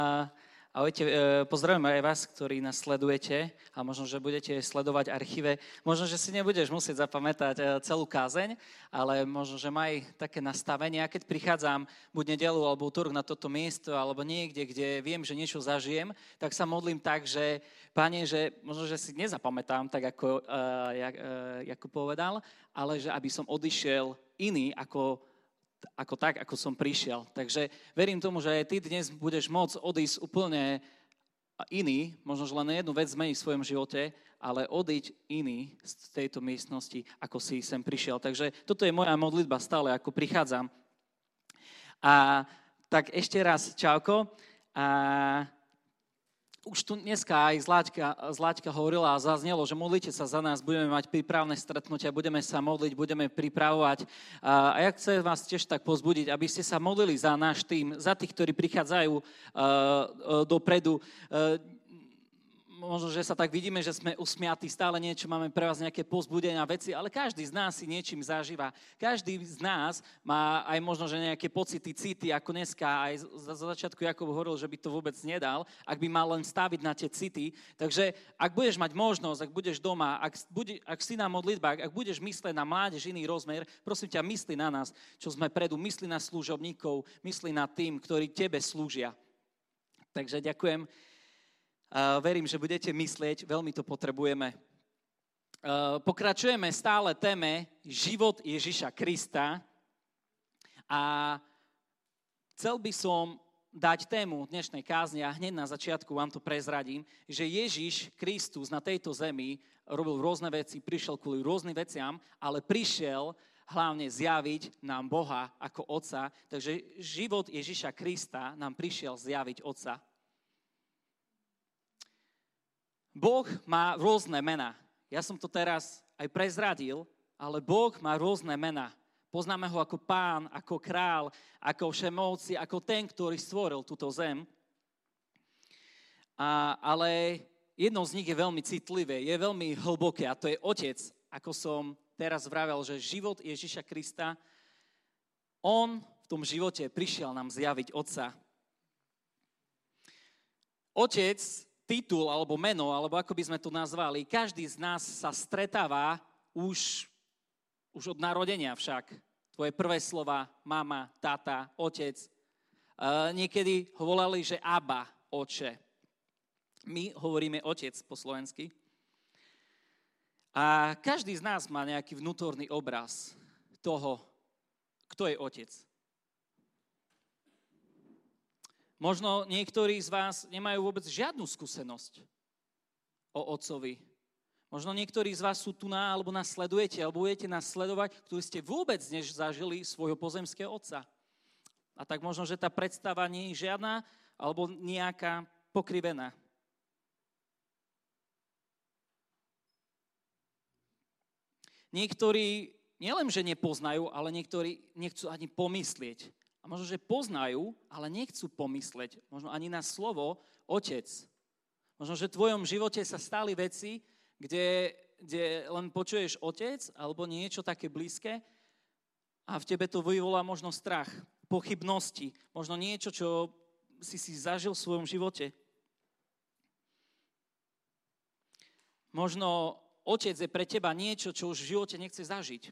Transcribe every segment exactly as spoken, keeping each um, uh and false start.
Ahojte, pozdravujem aj vás, ktorí nás sledujete a možno, že budete sledovať archíve. Možno, že si nebudeš musieť zapamätať celú kázeň, ale možno, že maj také nastavenie. A keď prichádzam buď nedeľu alebo útorok na toto miesto alebo niekde, kde viem, že niečo zažijem, tak sa modlím tak, že Pane, že možno, že si nezapamätám tak, ako uh, jak, uh, Jakub povedal, ale že aby som odišiel iný ako ako tak, ako som prišiel. Takže verím tomu, že aj ty dnes budeš môcť odísť úplne iný, možno, že len jednu vec zmeniť v svojom živote, ale odísť iný z tejto miestnosti, ako si sem prišiel. Takže toto je moja modlitba stále, ako prichádzam. A tak ešte raz čauko. A už tu dneska aj Zláťka, Zláťka hovorila a zaznelo, že modlite sa za nás, budeme mať prípravné stretnutia, budeme sa modliť, budeme pripravovať. A ja chcem vás tiež tak pozbudiť, aby ste sa modlili za náš tým, za tých, ktorí prichádzajú uh, uh, dopredu. Uh, Možno, že sa tak vidíme, že sme usmiatí, stále niečo, máme pre vás nejaké povzbudenia veci, ale každý z nás si niečím zažíva. Každý z nás má aj možno, že nejaké pocity, city, ako dneska, aj za začiatku Jakub hovoril, že by to vôbec nedal, ak by mal len staviť na tie city. Takže ak budeš mať možnosť, ak budeš doma, ak, bude, ak si na modlitbách, ak budeš myslieť na mládež, iný rozmer, prosím ťa, mysli na nás, čo sme predu, mysli na služobníkov, mysli na tým, ktorí tebe slúžia. Takže ďakujem. Uh, verím, že budete myslieť, veľmi to potrebujeme. Uh, pokračujeme stále téme život Ježiša Krista a chcel by som dať tému dnešnej kázne a hneď na začiatku vám to prezradím, že Ježiš Kristus na tejto zemi robil rôzne veci, prišiel kvôli rôznym veciam, ale prišiel hlavne zjaviť nám Boha ako Otca, takže život Ježiša Krista nám prišiel zjaviť Otca. Boh má rôzne mená. Ja som to teraz aj prezradil, ale Boh má rôzne mená. Poznáme ho ako Pán, ako Král, ako Všemovci, ako ten, ktorý stvoril túto zem. A, ale jedno z nich je veľmi citlivé, je veľmi hlboké a to je Otec. Ako som teraz vravel, že život Ježiša Krista, on v tom živote prišiel nám zjaviť Otca. Otec, titul alebo meno, alebo ako by sme to nazvali, každý z nás sa stretáva už, už od narodenia však. Tvoje prvé slova, mama, tata, otec. E, niekedy ho volali, že Abba, oče. My hovoríme otec po slovensky. A každý z nás má nejaký vnútorný obraz toho, kto je otec. Možno niektorí z vás nemajú vôbec žiadnu skúsenosť o otcovi. Možno niektorí z vás sú tu na, alebo nás sledujete, alebo budete nás sledovať, ktorí ste vôbec než zažili svojho pozemského otca. A tak možno, že tá predstava nie je žiadna, alebo nejaká pokrivená. Niektorí nielenže nepoznajú, ale niektorí nechcú ani pomyslieť. A možno, že poznajú, ale nechcú pomysleť. Možno ani na slovo otec. Možno, že v tvojom živote sa stali veci, kde, kde len počuješ otec alebo niečo také blízke a v tebe to vyvolá možno strach, pochybnosti, možno niečo, čo si si zažil v svojom živote. Možno otec je pre teba niečo, čo už v živote nechce zažiť.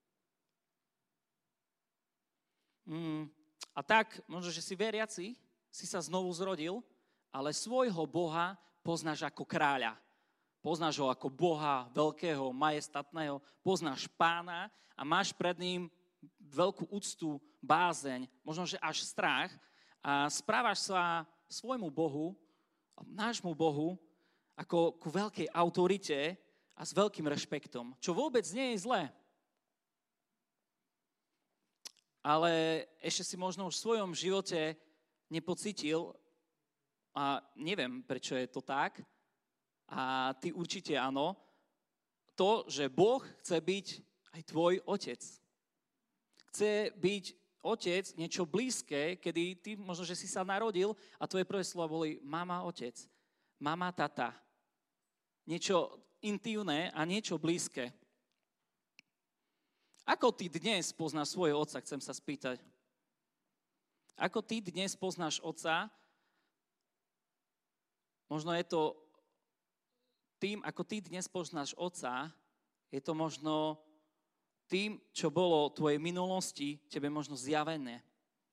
Hmm. A tak, možno, že si veriaci, si sa znovu zrodil, ale svojho Boha poznáš ako kráľa. Poznáš ho ako Boha veľkého, majestatného, poznáš Pána a máš pred ním veľkú úctu, bázeň, možno, že až strach a správaš sa svojmu Bohu, nášmu Bohu, ako ku veľkej autorite a s veľkým rešpektom, čo vôbec nie je zlé. Ale ešte si možno už v svojom živote nepocítil, a neviem, prečo je to tak, a ty určite áno, to, že Boh chce byť aj tvoj otec. Chce byť otec niečo blízke, kedy ty možno, že si sa narodil a tvoje prvé slova boli mama, otec, mama, tata. Niečo intimné a niečo blízke. Ako ty dnes poznáš svojho otca, chcem sa spýtať. Ako ty dnes poznáš otca Možno je to tým, ako ty dnes poznáš Otca, je to možno tým, čo bolo v tvojej minulosti, tebe možno zjavené.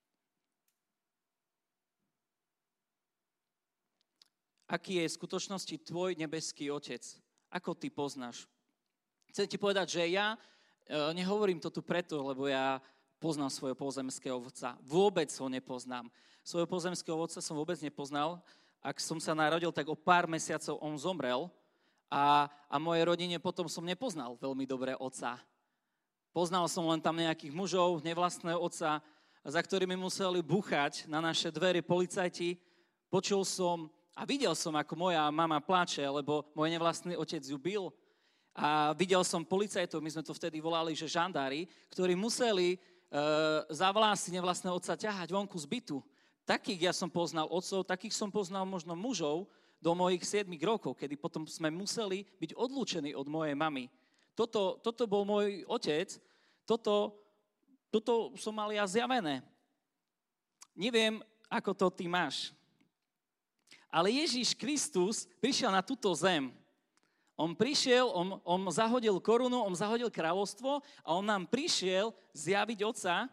Aký je v skutočnosti tvoj nebeský Otec? Ako ty poznáš? Chcem ti povedať, že ja e, nehovorím to tu preto, lebo ja poznám svojho pozemského otca. Vôbec ho nepoznám. Svojho pozemského otca som vôbec nepoznal. Ak som sa narodil, tak o pár mesiacov on zomrel a, a mojej rodine potom som nepoznal veľmi dobré otca. Poznal som len tam nejakých mužov, nevlastného otca, za ktorými museli búchať na naše dvere policajti. Počul som a videl som, ako moja mama pláče, lebo môj nevlastný otec ju bil. A videl som policajtov, my sme to vtedy volali, že žandári, ktorí museli e, za vlasy nevlastného otca ťahať vonku z bytu. Takých ja som poznal otcov, takých som poznal možno mužov do mojich siedmich rokov, kedy potom sme museli byť odlúčení od mojej mamy. Toto, toto bol môj otec, toto, toto som mal ja zjavené. Neviem, ako to ty máš. Ale Ježíš Kristus prišiel na túto zem. On prišiel, on, on zahodil korunu, on zahodil kráľovstvo a on nám prišiel zjaviť Otca.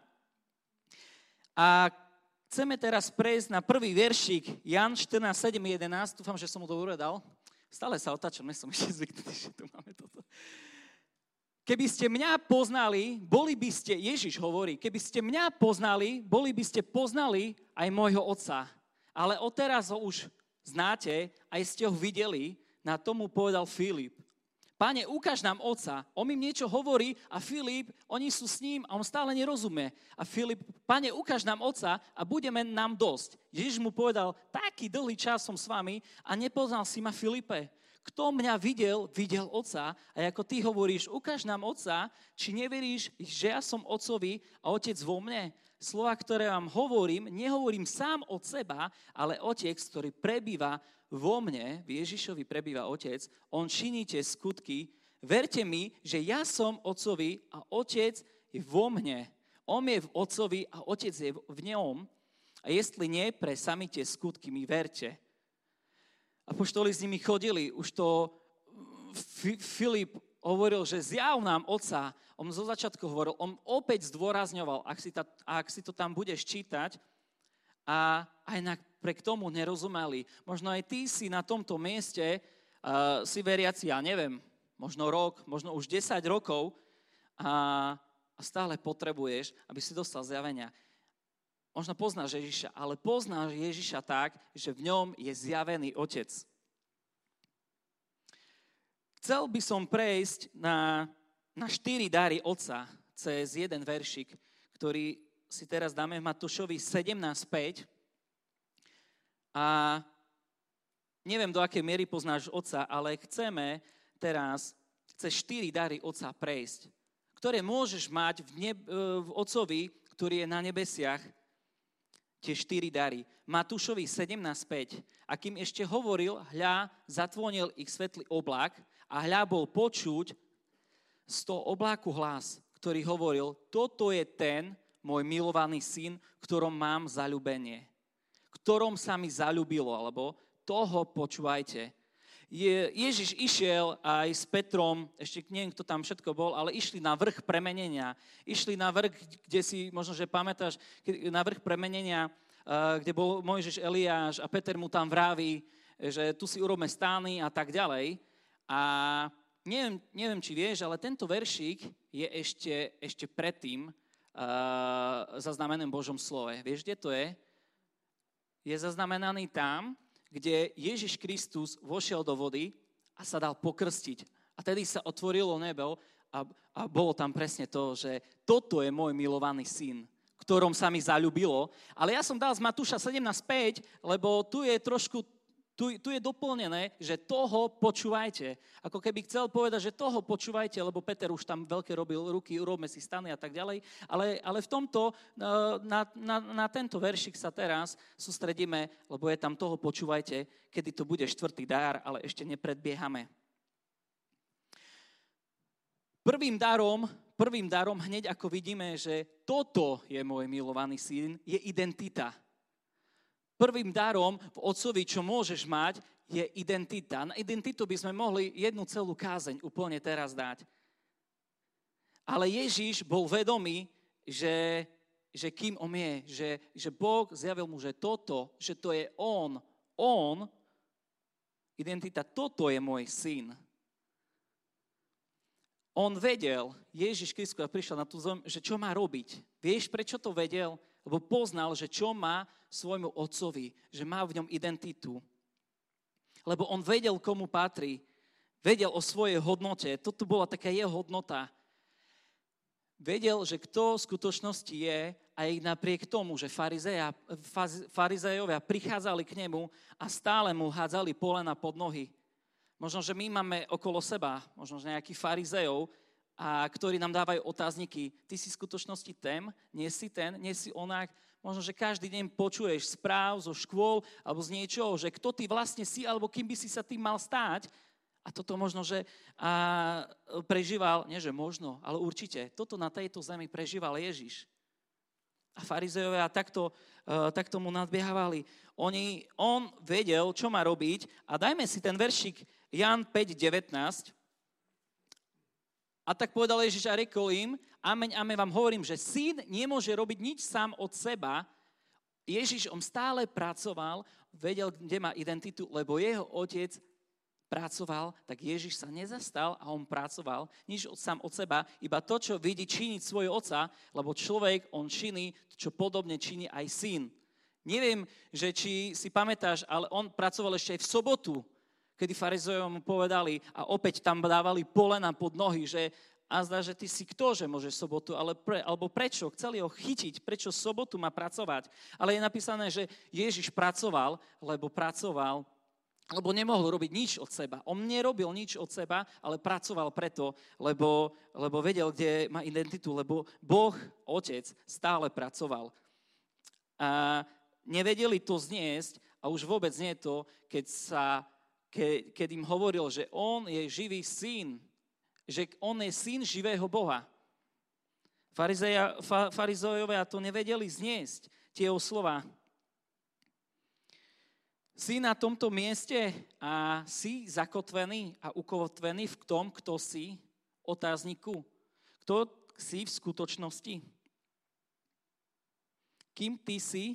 A chceme teraz prejsť na prvý veršík, Jan štrnásť, sedem, jedenásť. Dúfam, že som mu to uvedal. Stále sa otáčam, nie som ešte zvyknutý, že tu máme toto. Keby ste mňa poznali, boli by ste, Ježiš hovorí, keby ste mňa poznali, boli by ste poznali aj môjho Otca. Ale odteraz ho už znáte, aj ste ho videli, na tomu povedal Filip. Pane, ukáž nám Otca. On im niečo hovorí a Filip, oni sú s ním a on stále nerozumie. A Filip, Pane, ukáž nám Otca a budeme nám dosť. Ježiš mu povedal, taký dlhý čas som s vami a nepoznal si ma, Filipe. Kto mňa videl, videl Otca. A ako ty hovoríš, ukáž nám Otca, či neveríš, že ja som Otcovi a Otec vo mne? Slova, ktoré vám hovorím, nehovorím sám od seba, ale Otec, ktorý prebýva vo mne, v Ježišovi prebýva Otec, on činí tie skutky. Verte mi, že ja som Otcovi a Otec je vo mne. On je v Otcovi a Otec je v ňom. A jestli nie, pre sami tie skutky mi verte. Apoštoli s nimi chodili, už to Filip hovoril, že zjav nám Otca. On zo začiatku hovoril, on opäť zdôrazňoval, ak si, ta, ak si to tam budeš čítať, a aj napriek tomu nerozumeli. Možno aj ty si na tomto mieste, uh, si veriaci, ja neviem, možno rok, možno už desať rokov a, a stále potrebuješ, aby si dostal zjavenia. Možno poznáš Ježiša, ale poznáš Ježiša tak, že v ňom je zjavený Otec. Chcel by som prejsť na, na štyri dary Otca cez jeden veršik, ktorý si teraz dáme v Matúšovi sedemnásť päť. A neviem, do akej miery poznáš Otca, ale chceme teraz cez štyri dary Otca prejsť, ktoré môžeš mať v, neb- v Otcovi, ktorý je na nebesiach, tie štyri dary. Matúšovi sedemnásť päť. A kým ešte hovoril, hľa, zatvonil ich svetlý oblak a hľa bol počuť z toho obláku hlas, ktorý hovoril, toto je ten môj milovaný syn, ktorom mám zaľúbenie, ktorom sa mi zaľúbilo, alebo toho počúvajte. Je, Ježiš išiel aj s Petrom, ešte neviem, kto tam všetko bol, ale išli na vrch premenenia. Išli na vrch, kde si, možno, že pamätáš, na vrch premenenia, kde bol Mojžiš, Eliáš a Peter mu tam vraví, že tu si urobme stány a tak ďalej. A neviem, neviem, či vieš, ale tento veršík je ešte, ešte predtým uh, zaznamenaný v Božom slove. Vieš, kde to je? Je zaznamenaný tam, kde Ježiš Kristus vošiel do vody a sa dal pokrstiť. A tedy sa otvorilo nebo a, a bolo tam presne to, že toto je môj milovaný syn, ktorom sa mi zaľúbilo. Ale ja som dal z Matúša sedemnásť päť, lebo tu je trošku, tu, tu je doplnené, že toho počúvajte. Ako keby chcel povedať, že toho počúvajte, lebo Peter už tam veľké robil ruky, urobme si stany a tak ďalej. Ale, ale v tomto, na, na, na tento veršik sa teraz sústredíme, lebo je tam toho počúvajte, kedy to bude štvrtý dar, ale ešte nepredbiehame. Prvým darom, prvým darom hneď ako vidíme, že toto je môj milovaný syn, je identita. Prvým darom v Otcovi, čo môžeš mať, je identita. Na identitu by sme mohli jednu celú kázeň úplne teraz dať. Ale Ježiš bol vedomý, že, že kým on je, že, že Boh zjavil mu, že toto, že to je on, on, identita, toto je môj syn. On vedel, Ježiš Kristus, keď prišiel na tú zem, že čo má robiť. Vieš, prečo to vedel? Lebo poznal, že čo má svojmu otcovi, že má v ňom identitu. Lebo on vedel, komu patrí, vedel o svojej hodnote, toto bola taká jeho hodnota. Vedel, že kto v skutočnosti je, aj napriek tomu, že farizeja, farizejovia prichádzali k nemu a stále mu hádzali polena pod nohy. Možno, že my máme okolo seba, možno, že nejakých farizejov, a ktorí nám dávajú otázniky. Ty si v skutočnosti ten, nie si ten, nie si onak. Možno, že každý deň počuješ správ zo škôl alebo z niečoho, že kto ty vlastne si, alebo kým by si sa tým mal stáť. A toto možno, že a, prežíval, nie že možno, ale určite, toto na tejto zemi prežíval Ježiš. A farizejovia takto, uh, takto mu nadbiehávali. Oni, on vedel, čo má robiť. A dajme si ten veršik Ján päť devätnásť. A tak povedal Ježiš a rekol im, ameň, ameň vám hovorím, že syn nemôže robiť nič sám od seba. Ježiš, on stále pracoval, vedel, kde má identitu, lebo jeho otec pracoval, tak Ježiš sa nezastal a on pracoval, nič sám od seba, iba to, čo vidí činiť svojho otca, lebo človek, on činí, čo podobne činí aj syn. Neviem, že či si pamätáš, ale on pracoval ešte aj v sobotu, kedy farizejovia mu povedali a opäť tam dávali polena pod nohy, že a zdá, že ty si kto, že môžeš sobotu, ale pre, alebo prečo? Chceli ho chytiť, prečo sobotu má pracovať. Ale je napísané, že Ježiš pracoval, lebo pracoval, lebo nemohol robiť nič od seba. On nerobil nič od seba, ale pracoval preto, lebo, lebo vedel, kde má identitu, lebo Boh, Otec, stále pracoval. A nevedeli to zniesť a už vôbec nie to, keď, sa, ke, keď im hovoril, že on je živý syn, že on je syn živého Boha. Farizejovia to nevedeli zniesť, tie jeho slova. Si na tomto mieste a si zakotvený a ukotvený v tom, kto si, otázniku. Kto si v skutočnosti? Kým ty si?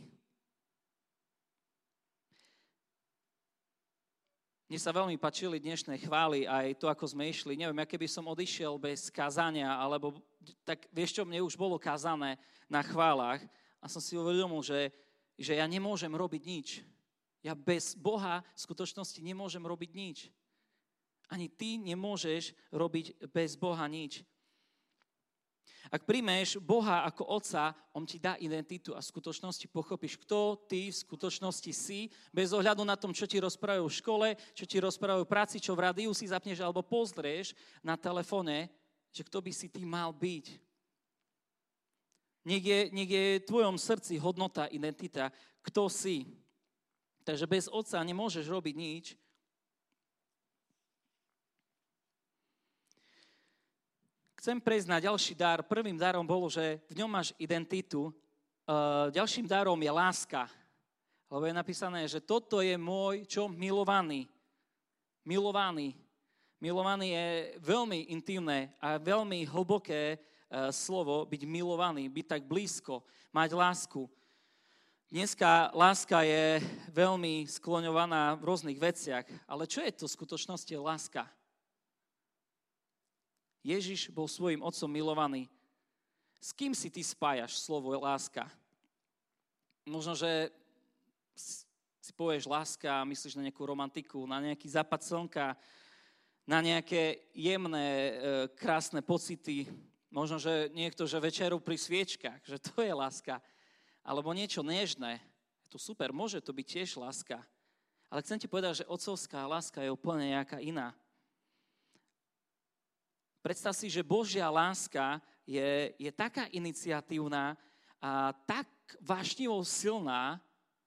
Mne sa veľmi páčili dnešné chvály, aj to, ako sme išli. Neviem, aké by som odišiel bez kázania, alebo tak vieš čo, mne už bolo kázané na chválach a som si uvedomil, že, že ja nemôžem robiť nič. Ja bez Boha v skutočnosti nemôžem robiť nič. Ani ty nemôžeš robiť bez Boha nič. Ak príjmeš Boha ako Otca, on ti dá identitu a v skutočnosti pochopíš, kto ty v skutočnosti si, bez ohľadu na tom, čo ti rozprávajú v škole, čo ti rozprávajú v práci, čo v rádiu si zapneš alebo pozrieš na telefóne, že kto by si ty mal byť. Nech je, nech je v tvojom srdci hodnota, identita, kto si. Takže bez Otca nemôžeš robiť nič. Chcem prejsť na ďalší dar. Prvým darom bolo, že v ňom máš identitu. Ďalším darom je láska. Lebo je napísané, že toto je môj, čo? Milovaný. Milovaný. Milovaný je veľmi intimné a veľmi hlboké slovo byť milovaný, byť tak blízko, mať lásku. Dneska láska je veľmi skloňovaná v rôznych veciach, ale čo je to v skutočnosti láska? Ježiš bol svojim otcom milovaný. S kým si ty spájaš slovo láska? Možno, že si povieš láska a myslíš na nejakú romantiku, na nejaký západ slnka, na nejaké jemné, krásne pocity. Možno, že niekto, že večeru pri sviečkach, že to je láska. Alebo niečo nežné. Je to super, môže to byť tiež láska. Ale chcem ti povedať, že otcovská láska je úplne nejaká iná. Predstav si, že Božia láska je, je taká iniciatívna a tak vášnivo silná,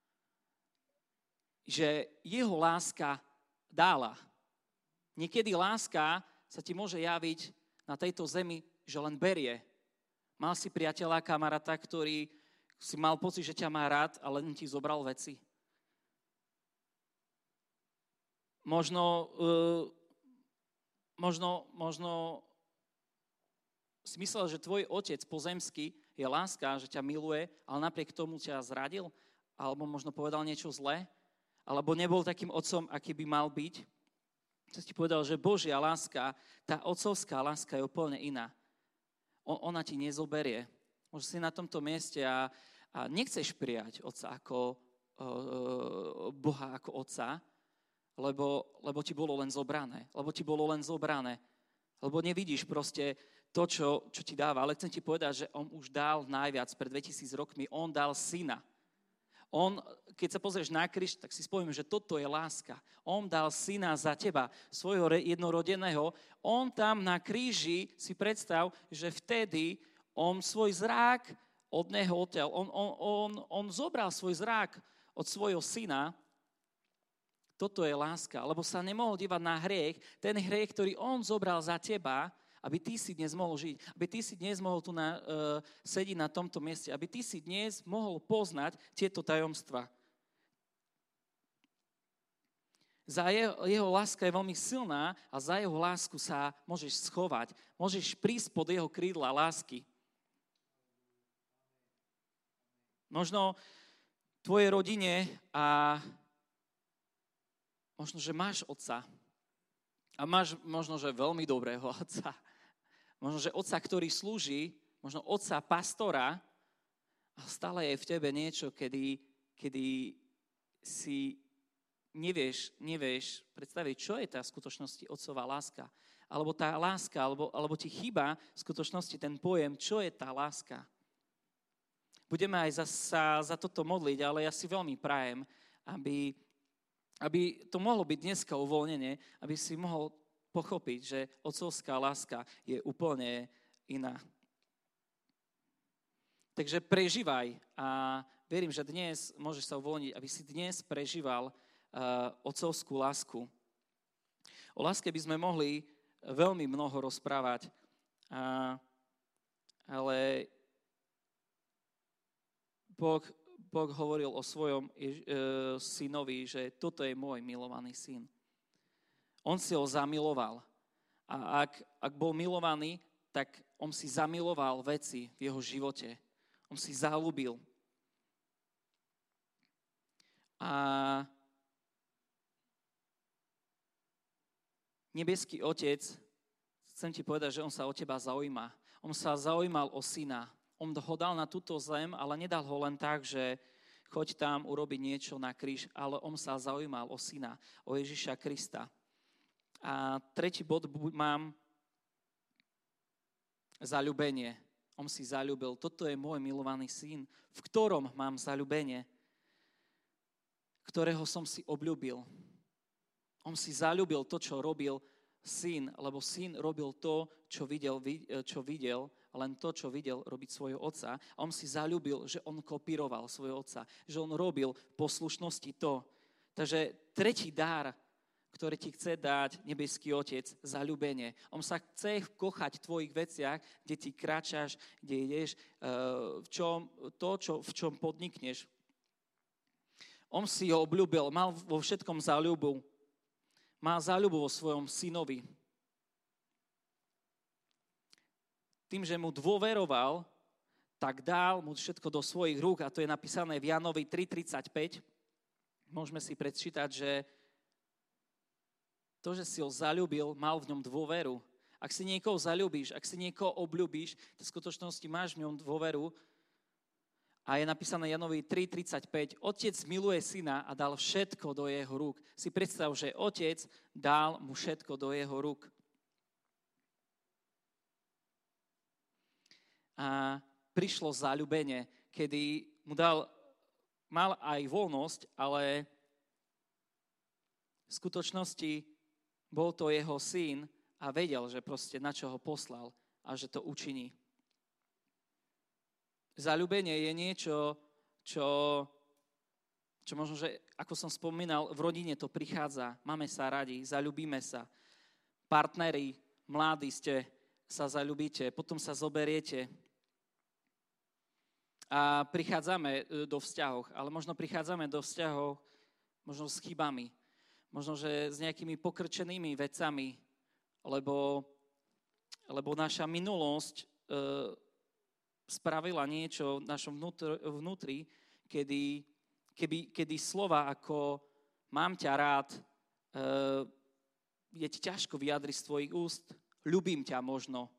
že jeho láska dála. Niekedy láska sa ti môže javiť na tejto zemi, že len berie. Mal si priateľa, kamaráta, ktorý si mal pocit, že ťa má rád, ale len ti zobral veci. možno, uh, možno, možno si myslel, že tvoj otec pozemský je láska, že ťa miluje, ale napriek tomu ťa zradil, alebo možno povedal niečo zlé, alebo nebol takým otcom, aký by mal byť. Som ti povedal, že Božia láska, tá otcovská láska je úplne iná. O, ona ti nezoberie. Možno si na tomto mieste a, a nechceš prijať otca ako, uh, Boha ako otca, lebo, lebo ti bolo len zobrané. Lebo ti bolo len zobrané. Lebo nevidíš proste to, čo, čo ti dáva. Ale chcem ti povedať, že on už dal najviac pred dvetisíc rokmi. On dal syna. On, keď sa pozrieš na kríž, tak si spomínam, že toto je láska. On dal syna za teba, svojho jednorodeného. On tam na kríži, si predstav, že vtedy on svoj zrák od neho odtiaľ. On, on, on, on zobral svoj zrák od svojho syna. Toto je láska, lebo sa nemohol dívať na hriech. Ten hriech, ktorý on zobral za teba, aby ty si dnes mohol žiť, aby ty si dnes mohol tu na, uh, sediť na tomto mieste, aby ty si dnes mohol poznať tieto tajomstva. Za jeho, jeho láska je veľmi silná a za jeho lásku sa môžeš schovať. Môžeš prísť pod jeho krídla lásky. Možno v tvojej rodine a možno, že máš otca. A máš možno, že veľmi dobrého otca. Možno, že otca, ktorý slúži, možno otca pastora, a stále je v tebe niečo, kedy, kedy si nevieš, nevieš predstaviť, čo je tá v skutočnosti otcová láska. Alebo tá láska, alebo, alebo ti chýba v skutočnosti ten pojem, čo je tá láska. Budeme aj za, sa za toto modliť, ale ja si veľmi prajem, aby, aby to mohlo byť dneska uvoľnenie, aby si mohol pochopiť, že otcovská láska je úplne iná. Takže prežívaj a verím, že dnes môžeš sa uvoľniť, aby si dnes prežíval uh, otcovskú lásku. O láske by sme mohli veľmi mnoho rozprávať, uh, ale Boh, boh hovoril o svojom uh, synovi, že toto je môj milovaný syn. On si ho zamiloval. A ak, ak bol milovaný, tak on si zamiloval veci v jeho živote. On si zaľúbil. A nebeský Otec, chcem ti povedať, že on sa o teba zaujíma. On sa zaujímal o syna. On ho dal na túto zem, ale nedal ho len tak, že choď tam urobiť niečo na kríž, ale on sa zaujímal o syna, o Ježiša Krista. A tretí bod mám zaľúbenie. On si zaľúbil. Toto je môj milovaný syn, v ktorom mám zaľúbenie, ktorého som si obľúbil. On si zaľúbil to, čo robil syn, lebo syn robil to, čo videl, čo videl, len to, čo videl robiť svojho otca. A on si zaľúbil, že on kopíroval svojho otca, že on robil poslušnosti to. Takže tretí dar, ktoré ti chce dať nebeský Otec, zaľúbenie. On sa chce kochať v tvojich veciach, kde ty kráčaš, kde ideš, v čom, to, čo, v čom podnikneš. On si ho obľúbil, mal vo všetkom záľubu. Má záľubu vo svojom synovi. Tým, že mu dôveroval, tak dal mu všetko do svojich rúk, a to je napísané v Jánovi tri tridsaťpäť. Môžeme si prečítať, že to, že si ho zaľúbil, mal v ňom dôveru. Ak si niekoho zaľúbíš, ak si niekoho obľúbíš, v skutočnosti máš v ňom dôveru. A je napísané Jánovi tri tridsaťpäť. Otec miluje syna a dal všetko do jeho rúk. Si predstav, že otec dal mu všetko do jeho rúk. A prišlo zaľúbenie, kedy mu dal, mal aj voľnosť, ale v skutočnosti bol to jeho syn a vedel, že proste na čo ho poslal a že to učiní. Zaľúbenie je niečo, čo, čo možno, že ako som spomínal, v rodine to prichádza. Máme sa radi, zaľúbime sa. Partneri, mladí ste, sa zaľúbite, potom sa zoberiete. A prichádzame do vzťahov, ale možno prichádzame do vzťahov možno s chybami. možno, že s nejakými pokrčenými vecami, lebo, lebo naša minulosť e, spravila niečo v našom vnútri, vnútri kedy, keby, kedy slova ako mám ťa rád, e, je ti ťažko vyjadriť z tvojich úst, ľubím ťa možno.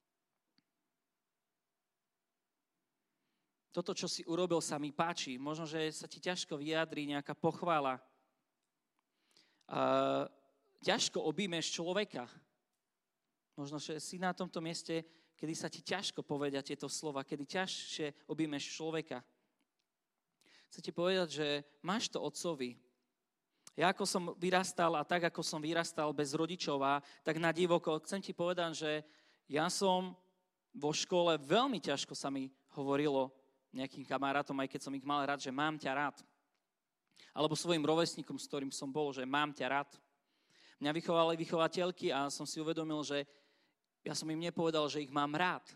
Toto, čo si urobil, sa mi páči. Možno, že sa ti ťažko vyjadrí nejaká pochvála. Uh, ťažko objímeš človeka. Možno, že si na tomto mieste, kedy sa ti ťažko povedia tieto slova, kedy ťažšie objímeš človeka. Chcem ti povedať, že máš to otcovi. Ja ako som vyrastal a tak, ako som vyrastal bez rodičova, tak na divoko, chcem ti povedať, že ja som vo škole, veľmi ťažko sa mi hovorilo nejakým kamarátom, aj keď som ich mal rád, že mám ťa rád. Alebo svojim rovesníkom, s ktorým som bol, že mám ťa rád. Mňa vychovali vychovateľky a som si uvedomil, že ja som im nepovedal, že ich mám rád.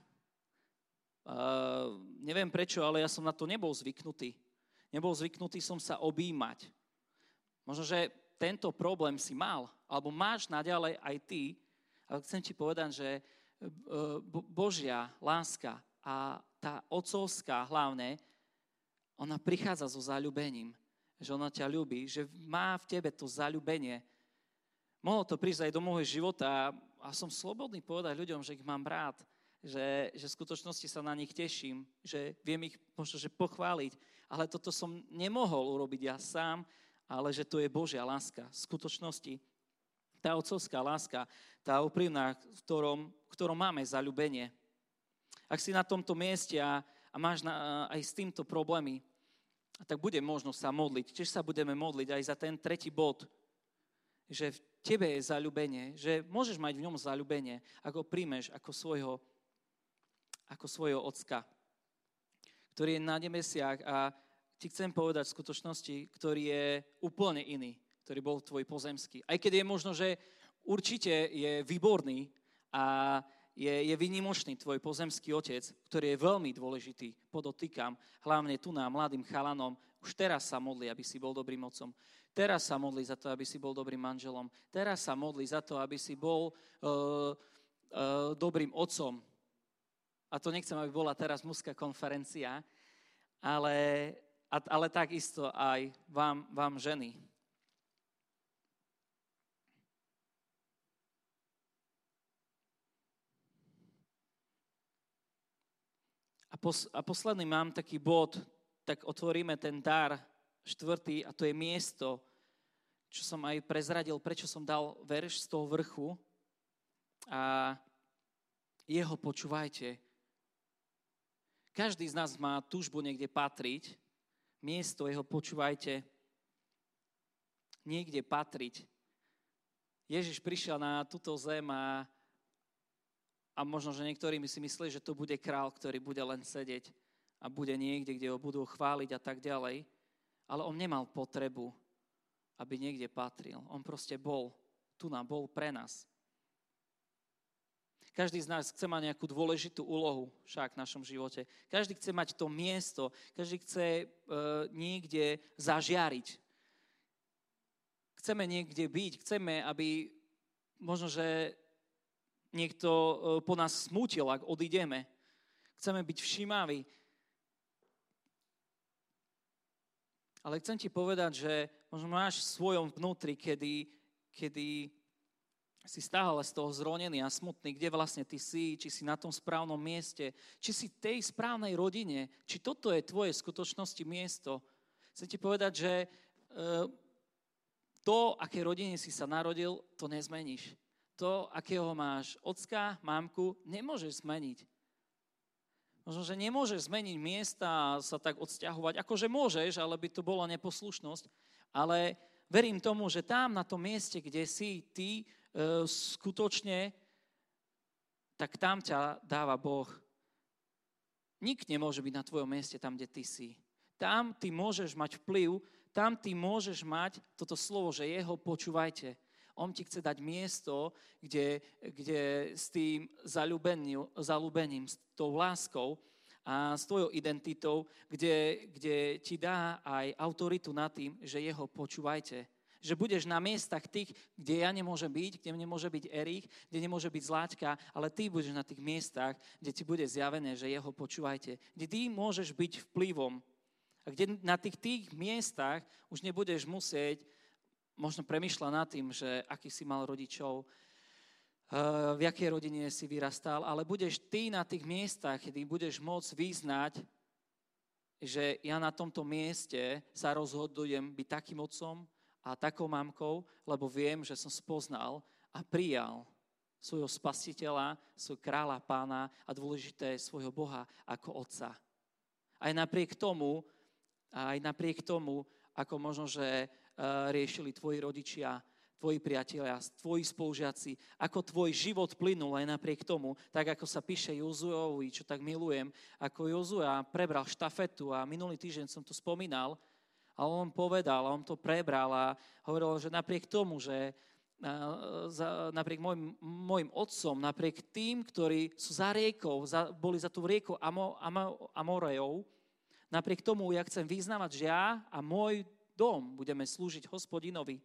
Uh, neviem prečo, ale ja som na to nebol zvyknutý. Nebol zvyknutý som sa objímať. Možno, že tento problém si mal, alebo máš naďalej aj ty, ale chcem ti povedať, že uh, Božia láska a tá otcovská hlavne, ona prichádza so zaľúbením, že ona ťa ľúbi, že má v tebe to zaľúbenie. Mohlo to prísť aj do môjho života a som slobodný povedať ľuďom, že ich mám rád, že, že v skutočnosti sa na nich teším, že viem ich možno že pochváliť, ale toto som nemohol urobiť ja sám, ale že to je Božia láska. V skutočnosti tá otcovská láska, tá úprimná, v ktorom, v ktorom máme zaľúbenie. Ak si na tomto mieste a, a máš na, aj s týmto problémy, tak bude možnosť sa modliť. Tiež sa budeme modliť aj za ten tretí bod, že v tebe je zaľúbenie, že môžeš mať v ňom zaľúbenie, ako príjmeš ako svojho, ako svojho ocka, ktorý je na nebesiach a ti chcem povedať v skutočnosti, ktorý je úplne iný, ktorý bol tvoj pozemský. Aj keď je možno, že určite je výborný a Je, je výnimočný tvoj pozemský otec, ktorý je veľmi dôležitý, podotýkam, hlavne tu nám, mladým chalanom, už teraz sa modlí, aby si bol dobrým otcom. Teraz sa modlí za to, aby si bol dobrým manželom. Teraz sa modlí za to, aby si bol uh, uh, dobrým otcom. A to nechcem, aby bola teraz mužská konferencia, ale, ale takisto aj vám, vám ženy. A, pos, a posledný mám taký bod, tak otvoríme ten dar štvrtý a to je miesto, čo som aj prezradil, prečo som dal verš z toho vrchu a jeho počúvajte. Každý z nás má túžbu niekde patriť, miesto jeho počúvajte, niekde patriť. Ježiš prišiel na túto zem a A možno, že niektorí si mysleli, že to bude král, ktorý bude len sedieť a bude niekde, kde ho budú chváliť a tak ďalej. Ale on nemal potrebu, aby niekde patril. On proste bol, tu nám bol pre nás. Každý z nás chce mať nejakú dôležitú úlohu však v našom živote. Každý chce mať to miesto, každý chce e, niekde zažiariť. Chceme niekde byť, chceme, aby možno, že niekto po nás smútil, ak odídeme. Chceme byť všímaví. Ale chcem ti povedať, že možno máš v svojom vnútri, kedy, kedy si stále z toho zronený a smutný, kde vlastne ty si, či si na tom správnom mieste, či si v tej správnej rodine, či toto je tvoje v skutočnosti miesto. Chcem ti povedať, že to, aké rodine si sa narodil, to nezmeníš. To, akého máš ocka, mámku, nemôžeš zmeniť. Možno, že nemôžeš zmeniť miesta a sa tak odsťahovať. Akože môžeš, ale by to bola neposlušnosť. Ale verím tomu, že tam na tom mieste, kde si ty e, skutočne, tak tam ťa dáva Boh. Nik nemôže byť na tvojom mieste tam, kde ty si. Tam ty môžeš mať vplyv, tam ty môžeš mať toto slovo, že jeho počúvajte. On ti chce dať miesto, kde, kde s tým zaľúbením, zaľúbením, s tou láskou a s tvojou identitou, kde, kde ti dá aj autoritu nad tým, že jeho počúvajte. Že budeš na miestach tých, kde ja nemôžem byť, kde nemôže byť Erik, kde nemôže byť Zláťka, ale ty budeš na tých miestach, kde ti bude zjavené, že jeho počúvajte. Kde ty môžeš byť vplyvom. A kde na tých tých miestach už nebudeš musieť možno premýšľať nad tým, že aký si mal rodičov, v jakej rodine si vyrastal, ale budeš ty na tých miestach, kedy budeš môcť vyznať, že ja na tomto mieste sa rozhodujem byť takým otcom a takou mamkou, lebo viem, že som spoznal a prijal svojho spasiteľa, svojho kráľa, pána a dôležité svojho Boha ako otca. Aj napriek tomu, aj napriek tomu, ako možno, že uh, riešili tvoji rodičia, tvoji priatelia, tvoji spolužiaci, ako tvoj život plynul aj napriek tomu, tak ako sa píše Jozuovi, čo tak milujem, ako Jozua prebral štafetu a minulý týždeň som to spomínal, a on povedal, a on to prebral a hovoril, že napriek tomu, že za, napriek môjim, môjim otcom, napriek tým, ktorí sú za riekou, za, boli za tú riekou Amo, Amo, Amorejov, napriek tomu ja chcem vyznávať, že ja a môj dom budeme slúžiť Hospodinovi.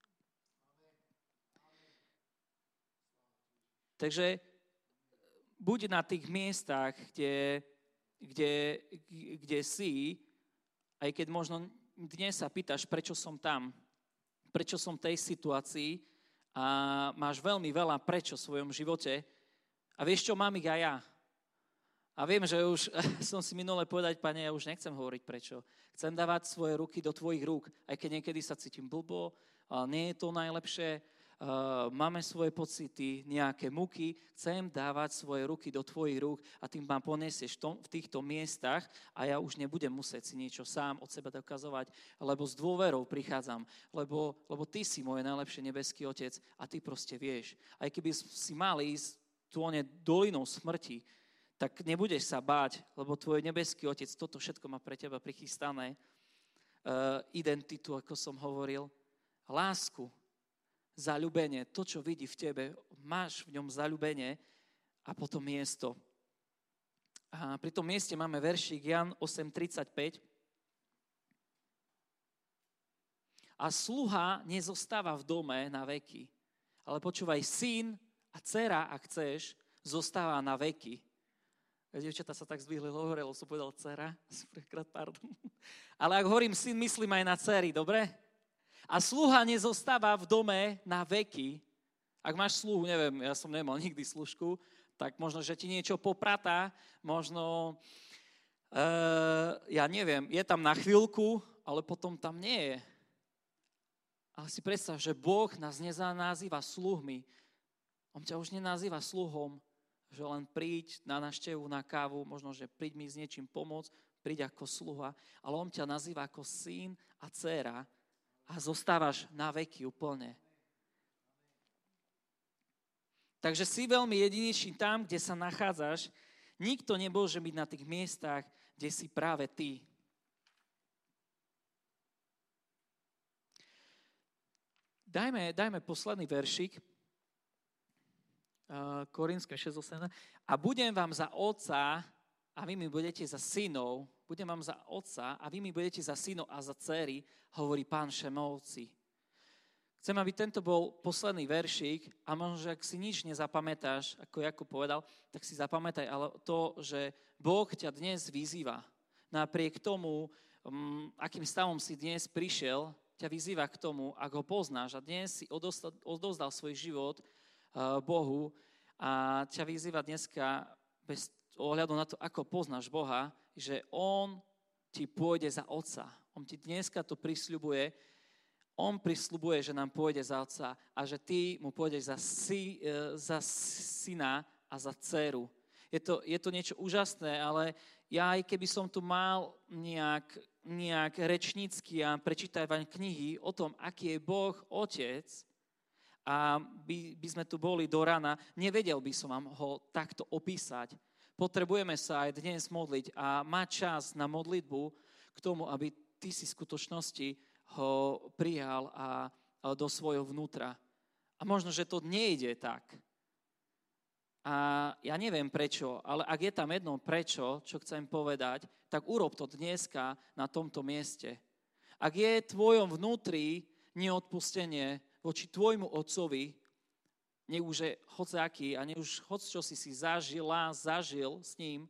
Takže buď na tých miestach, kde, kde, kde si, aj keď možno dnes sa pýtaš, prečo som tam, prečo som v tej situácii a máš veľmi veľa prečo v svojom živote a vieš čo, mám ich aj ja. A viem, že už som si minule povedať, Pane, ja už nechcem hovoriť prečo. Chcem dávať svoje ruky do tvojich rúk, aj keď niekedy sa cítim blbo, ale nie je to najlepšie, Uh, máme svoje pocity, nejaké muky, chcem dávať svoje ruky do tvojich rúk a tým ma poniesieš tom, v týchto miestach a ja už nebudem musieť si niečo sám od seba dokazovať, lebo s dôverou prichádzam, lebo, lebo ty si môj najlepší nebeský otec a ty proste vieš. Aj keby si mal ísť tu dolinou smrti, tak nebudeš sa báť, lebo tvoj nebeský otec toto všetko má pre teba prichystané. Uh, identitu, ako som hovoril, lásku, zaľúbenie, to, čo vidí v tebe, máš v ňom zaľúbenie a potom miesto. A pri tom mieste máme veršík Jan osem tridsaťpäť. A sluha nezostáva v dome na veky, ale počúvaj, syn a dcera, ak chceš, zostáva na veky. Dievčatá sa tak zdvihli, hovorilo, som povedal dcera, pardon. Ale ak hovorím syn, myslím aj na dcery, dobre? A sluha nezostáva v dome na veky. Ak máš sluhu, neviem, ja som nemal nikdy služku, tak možno, že ti niečo popratá, možno, uh, ja neviem, je tam na chvíľku, ale potom tam nie je. Ale si predstav, že Boh nás nenazýva sluhmi. On ťa už nenazýva sluhom, že len príď na návštevu, na kávu, možno, že príď mi s niečím pomôcť, príď ako sluha, ale on ťa nazýva ako syn a dcéra, a zostávaš na veky úplne. Takže si veľmi jedinečný tam, kde sa nachádzaš. Nikto nemôže byť na tých miestach, kde si práve ty. Dajme, dajme posledný veršik. Uh, Korinské šesť osem. A budem vám za otca a vy mi budete za synov, budem vám za otca a vy mi budete za synov a za dcery, hovorí Pán Všemovci. Chcem, aby tento bol posledný veršík a možno, že ak si nič nezapamätáš, ako Jakub povedal, tak si zapamätaj ale to, že Boh ťa dnes vyzýva. Napriek tomu, um, akým stavom si dnes prišiel, ťa vyzýva k tomu, ak ho poznáš a dnes si odozdal, odozdal svoj život uh, Bohu a ťa vyzýva dneska bez ohľadu na to, ako poznáš Boha, že on ti pôjde za otca. On ti dneska to prisľubuje. On prisľubuje, že nám pôjde za otca a že ty mu pôjdeš za, si, za syna a za dceru. Je to, je to niečo úžasné, ale ja aj keby som tu mal nejak, nejak rečnícky a prečítavať knihy o tom, aký je Boh otec a by, by sme tu boli do rana, nevedel by som vám ho takto opísať. Potrebujeme sa aj dnes modliť a mať čas na modlitbu k tomu, aby ty si v skutočnosti ho prijal a, a do svojho vnútra. A možno, že to nejde tak. A ja neviem prečo, ale ak je tam jedno prečo, čo chcem povedať, tak urob to dneska na tomto mieste. Ak je v tvojom vnútri neodpustenie voči tvojmu otcovi, nech už je hocaký a nech už hoc čo si si zažila, zažil s ním,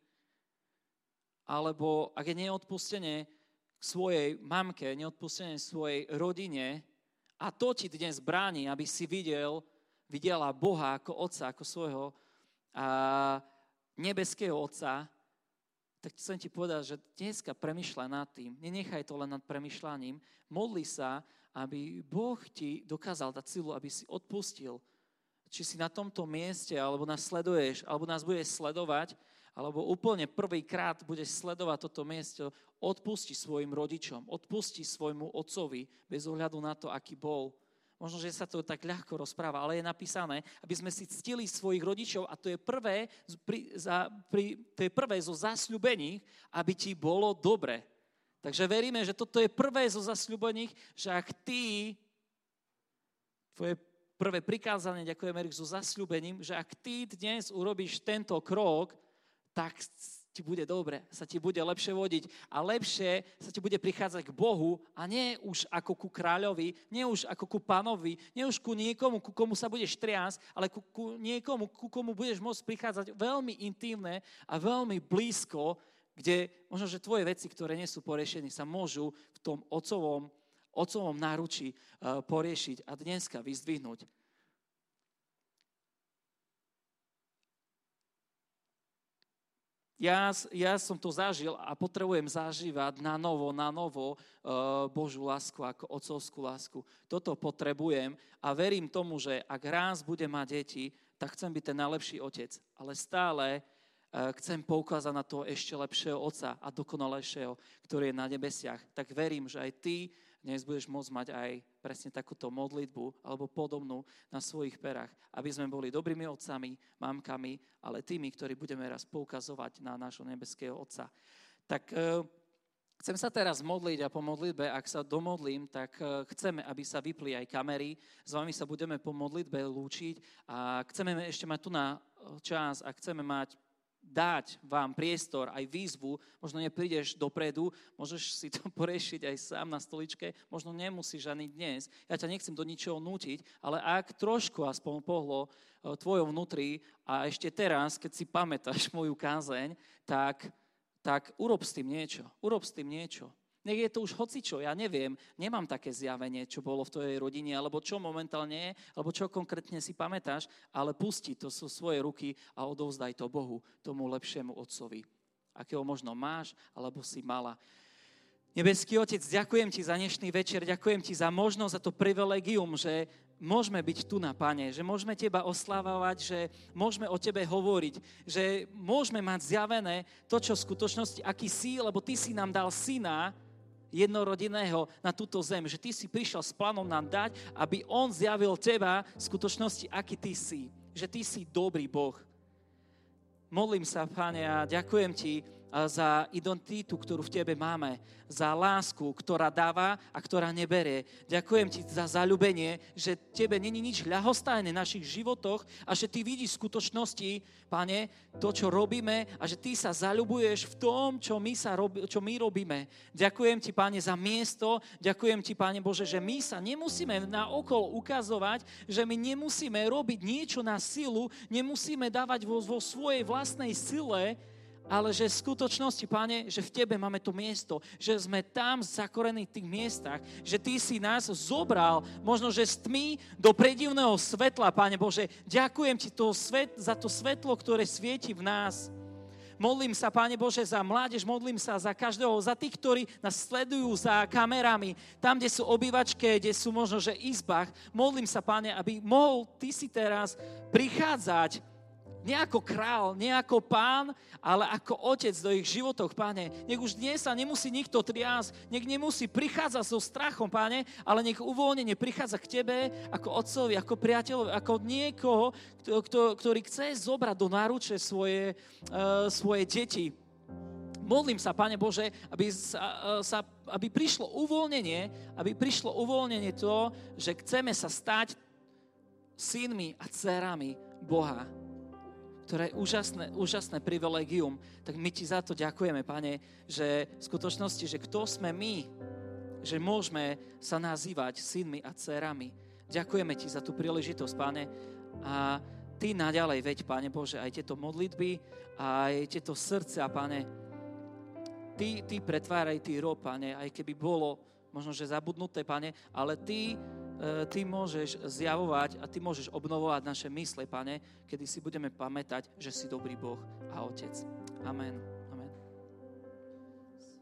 alebo ak je neodpustenie k svojej mamke, neodpustenie svojej rodine a to ti dnes bráni, aby si videl, videla Boha ako otca, ako svojho a nebeského otca, tak chcem ti povedať, že dneska premýšľaj nad tým, nenechaj to len nad premýšľaním, modli sa, aby Boh ti dokázal dať silu, aby si odpustil. Či si na tomto mieste, alebo nás sleduješ, alebo nás budeš sledovať, alebo úplne prvýkrát budeš sledovať toto miesto, odpusti svojim rodičom, odpusti svojmu otcovi, bez ohľadu na to, aký bol. Možno, že sa to tak ľahko rozpráva, ale je napísané, aby sme si ctili svojich rodičov a to je prvé, pri, za, pri, to je prvé zo zasľúbení, aby ti bolo dobre. Takže veríme, že toto je prvé zo zasľúbení, že ak ty, tvoje prvé prikázanie, ďakujem Erik, so zasľúbením, že ak ty dnes urobíš tento krok, tak ti bude dobre, sa ti bude lepšie vodiť a lepšie sa ti bude prichádzať k Bohu a nie už ako ku kráľovi, nie už ako ku pánovi, nie už ku niekomu, ku komu sa budeš triasť, ale ku, ku niekomu, ku komu budeš môcť prichádzať veľmi intímne a veľmi blízko, kde možno, že tvoje veci, ktoré nie sú poriešené, sa môžu v tom otcovom, otcovom náručí uh, poriešiť a dneska vyzdvihnúť. Ja, ja som to zažil a potrebujem zažívať na novo, na novo uh, Božiu lásku ako otcovskú lásku. Toto potrebujem a verím tomu, že ak raz budem mať deti, tak chcem byť ten najlepší otec. Ale stále uh, chcem poukázať na toho ešte lepšieho otca a dokonalejšieho, ktorý je na nebesiach. Tak verím, že aj ty dnes budeš môcť mať aj presne takúto modlitbu alebo podobnú na svojich perách, aby sme boli dobrými otcami, mamkami, ale tými, ktorí budeme raz poukazovať na nášho nebeského Otca. Tak e, chcem sa teraz modliť a po modlitbe, ak sa domodlím, tak e, chceme, aby sa vypli aj kamery. S vami sa budeme po modlitbe lúčiť a chceme ešte mať tu na čas a chceme mať dať vám priestor, aj výzvu, možno neprídeš dopredu, môžeš si to poriešiť aj sám na stoličke, možno nemusíš ani dnes. Ja ťa nechcem do ničoho nútiť, ale ak trošku aspoň pohlo tvojom vnútri a ešte teraz, keď si pamätáš moju kázeň, tak, tak urob s tým niečo, urob s tým niečo. Nech je to už hocičo, ja neviem, nemám také zjavenie, čo bolo v tvojej rodine, alebo čo momentálne je, alebo čo konkrétne si pamätáš, ale pusti to sú svoje ruky a odovzdaj to Bohu, tomu lepšiemu Otcovi, akého možno máš, alebo si mala. Nebeský Otec, ďakujem ti za dnešný večer, ďakujem ti za možnosť, za to privilegium, že môžeme byť tu na Pane, že môžeme teba oslávovať, že môžeme o tebe hovoriť, že môžeme mať zjavené to, čo v skutočnosti, aký si, lebo ty si nám dal syna, jednorodinného na túto zem, že ty si prišiel s plánom nám dať, aby on zjavil teba v skutočnosti, aký ty si, že ty si dobrý Boh. Modlím sa, Pane, a ďakujem ti za identitu, ktorú v tebe máme, za lásku, ktorá dáva a ktorá neberie. Ďakujem ti za zaľúbenie, že tebe není nič ľahostajné v našich životoch a že ty vidíš v skutočnosti, Pane, to, čo robíme a že ty sa zaľubuješ v tom, čo my, sa rob, čo my robíme. Ďakujem ti, Pane, za miesto, ďakujem ti, Pane Bože, že my sa nemusíme na okolo ukazovať, že my nemusíme robiť niečo na silu, nemusíme dávať vo, vo svojej vlastnej sile, ale že v skutočnosti, Pane, že v tebe máme to miesto, že sme tam zakorení v tých miestach, že ty si nás zobral, možno, že z tmy do predivného svetla, Pane Bože. Ďakujem ti to svet, za to svetlo, ktoré svieti v nás. Modlím sa, Pane Bože, za mládež, modlím sa za každého, za tých, ktorí nás sledujú za kamerami, tam, kde sú obývačke, kde sú možno, že izbách. Modlím sa, Pane, aby mohol ty si teraz prichádzať nie ako král, nie ako pán, ale ako otec do ich životov, Pane. Nech už dnes sa nemusí nikto triasť, nech nemusí prichádzať so strachom, Pane, ale nech uvoľnenie prichádza k Tebe ako otcovi, ako priateľovi, ako niekoho, ktorý chce zobrať do náruče svoje, uh, svoje deti. Modlím sa, Pane Bože, aby, sa, sa, aby prišlo uvoľnenie, aby prišlo uvoľnenie to, že chceme sa stať synmi a dcerami Boha, ktoré je úžasné, úžasné privilegium. Tak my ti za to ďakujeme, Pane, že v skutočnosti, že kto sme my, že môžeme sa nazývať synmi a dcerami. Ďakujeme ti za tú príležitosť, Pane, a ty naďalej veď, Pane Bože, aj tieto modlitby, aj tieto srdcia, Pane, ty, ty pretváraj ty rob, Pane, aj keby bolo možno, že zabudnuté, Pane, ale ty, ty môžeš zjavovať a ty môžeš obnovovať naše mysle, Pane, kedy si budeme pamätať, že si dobrý Boh a Otec. Amen.